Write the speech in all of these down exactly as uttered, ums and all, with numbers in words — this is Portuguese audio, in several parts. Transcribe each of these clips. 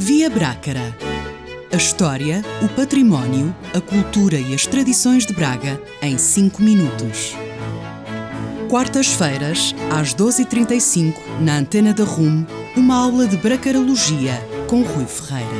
Via Brácara. A história, o património, a cultura e as tradições de Braga em cinco minutos. Quartas-feiras, às doze e trinta e cinco, na Antena da R U M, uma aula de bracarologia com Rui Ferreira.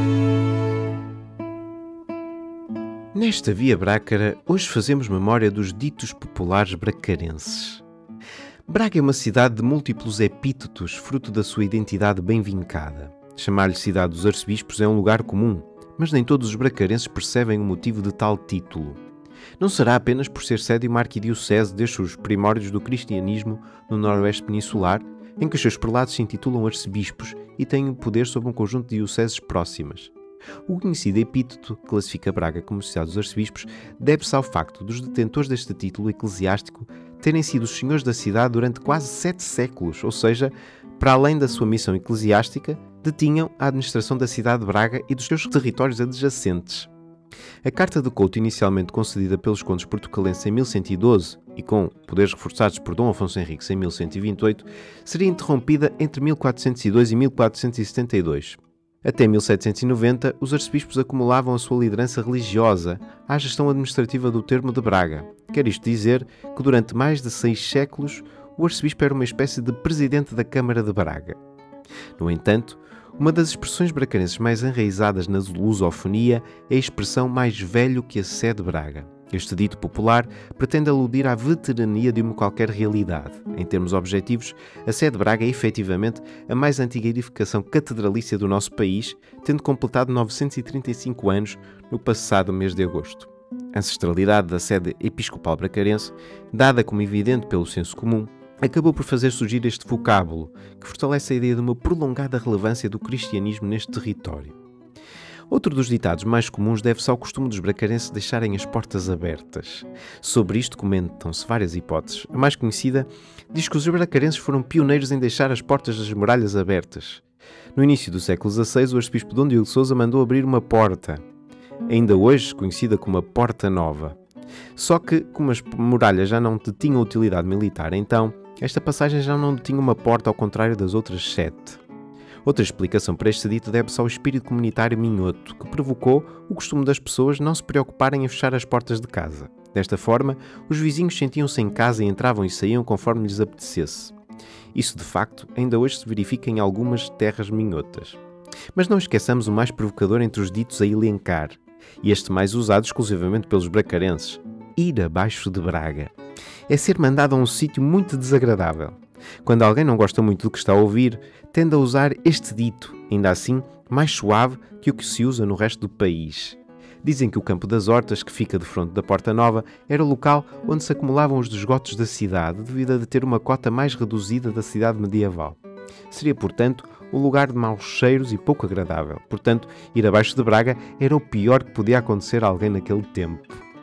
Nesta Via Brácara, hoje fazemos memória dos ditos populares bracarenses. Braga é uma cidade de múltiplos epítetos, fruto da sua identidade bem vincada. Chamar-lhe cidade dos arcebispos é um lugar comum, mas nem todos os bracarenses percebem o motivo de tal título. Não será apenas por ser sede de uma arquidiocese desde os primórdios do cristianismo no noroeste peninsular, em que os seus prelados se intitulam arcebispos e têm poder sobre um conjunto de dioceses próximas. O conhecido epíteto que classifica Braga como cidade dos arcebispos deve-se ao facto dos detentores deste título eclesiástico terem sido os senhores da cidade durante quase sete séculos, ou seja, para além da sua missão eclesiástica, detinham a administração da cidade de Braga e dos seus territórios adjacentes. A Carta do Couto, inicialmente concedida pelos condes portucalenses em mil cento e doze e com poderes reforçados por Dom Afonso Henriques em mil cento e vinte e oito, seria interrompida entre mil quatrocentos e dois e mil quatrocentos e setenta e dois. Até mil setecentos e noventa, os arcebispos acumulavam a sua liderança religiosa à gestão administrativa do termo de Braga. Quer isto dizer que durante mais de seis séculos o arcebispo era uma espécie de presidente da Câmara de Braga. No entanto, uma das expressões bracarenses mais enraizadas na lusofonia é a expressão mais velho que a Sé de Braga. Este dito popular pretende aludir à veterania de uma qualquer realidade. Em termos objetivos, a Sé de Braga é efetivamente a mais antiga edificação catedralícia do nosso país, tendo completado novecentos e trinta e cinco anos no passado mês de agosto. A ancestralidade da sede episcopal bracarense, dada como evidente pelo senso comum, acabou por fazer surgir este vocábulo, que fortalece a ideia de uma prolongada relevância do cristianismo neste território. Outro dos ditados mais comuns deve-se ao costume dos bracarenses deixarem as portas abertas. Sobre isto comentam-se várias hipóteses. A mais conhecida diz que os bracarenses foram pioneiros em deixar as portas das muralhas abertas. No início do século dezasseis, o arcebispo Dom Diogo de Sousa mandou abrir uma porta, ainda hoje conhecida como a Porta Nova. Só que, como as muralhas já não tinham utilidade militar, então, esta passagem já não tinha uma porta ao contrário das outras sete. Outra explicação para este dito deve-se ao espírito comunitário minhoto, que provocou o costume das pessoas não se preocuparem em fechar as portas de casa. Desta forma, os vizinhos sentiam-se em casa e entravam e saíam conforme lhes apetecesse. Isso, de facto, ainda hoje se verifica em algumas terras minhotas. Mas não esqueçamos o mais provocador entre os ditos a elencar, e este mais usado exclusivamente pelos bracarenses: ir abaixo de Braga. É ser mandado a um sítio muito desagradável. Quando alguém não gosta muito do que está a ouvir, tende a usar este dito, ainda assim mais suave que o que se usa no resto do país. Dizem que o Campo das Hortas, que fica defronte da Porta Nova, era o local onde se acumulavam os desgotos da cidade, devido a ter uma cota mais reduzida da cidade medieval. Seria, portanto, um lugar de maus cheiros e pouco agradável. Portanto, ir abaixo de Braga era o pior que podia acontecer a alguém naquele tempo.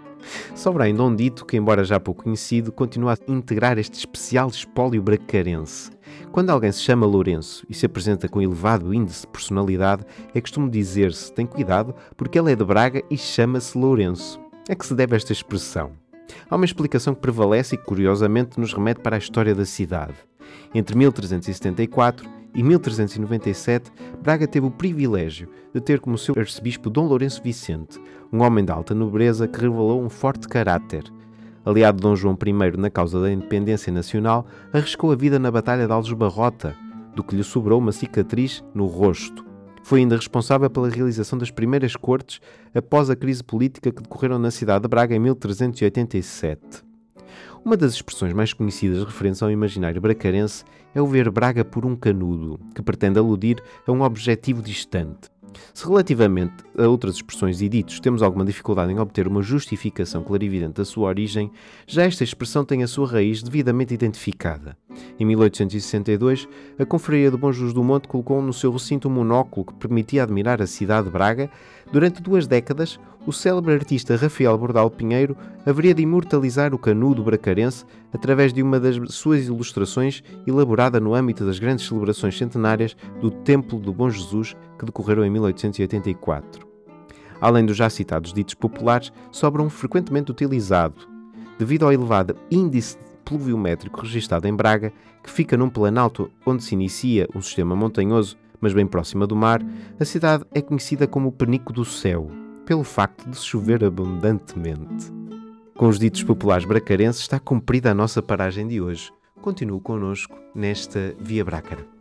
Sobra ainda um dito que, embora já pouco conhecido, continua a integrar este especial espólio bracarense. Quando alguém se chama Lourenço e se apresenta com elevado índice de personalidade, é costume dizer-se: tem cuidado porque ele é de Braga e chama-se Lourenço. A que se deve esta expressão? Há uma explicação que prevalece e que, curiosamente, nos remete para a história da cidade. Entre mil trezentos e setenta e quatro e mil trezentos e noventa e sete, Braga teve o privilégio de ter como seu arcebispo Dom Lourenço Vicente, um homem de alta nobreza que revelou um forte caráter. Aliado de Dom João I na causa da independência nacional, arriscou a vida na Batalha de Aljubarrota, do que lhe sobrou uma cicatriz no rosto. Foi ainda responsável pela realização das primeiras cortes após a crise política que decorreram na cidade de Braga em mil trezentos e oitenta e sete. Uma das expressões mais conhecidas referentes ao imaginário bracarense é o ver Braga por um canudo, que pretende aludir a um objetivo distante. Se relativamente a outras expressões e ditos temos alguma dificuldade em obter uma justificação clarividente da sua origem, já esta expressão tem a sua raiz devidamente identificada. Em mil oitocentos e sessenta e dois, a Confraria de Bom Jesus do Monte colocou no seu recinto um monóculo que permitia admirar a cidade de Braga. Durante duas décadas, o célebre artista Rafael Bordal Pinheiro haveria de imortalizar o canudo bracarense através de uma das suas ilustrações elaborada no âmbito das grandes celebrações centenárias do Templo do Bom Jesus que decorreram em mil oitocentos e oitenta e quatro. Além dos já citados ditos populares, sobra um frequentemente utilizado, devido ao elevado índice pluviométrico registado em Braga, que fica num planalto onde se inicia um sistema montanhoso, mas bem próxima do mar, a cidade é conhecida como o Penico do Céu, pelo facto de chover abundantemente. Com os ditos populares bracarenses está cumprida a nossa paragem de hoje. Continue connosco nesta Via Brácara.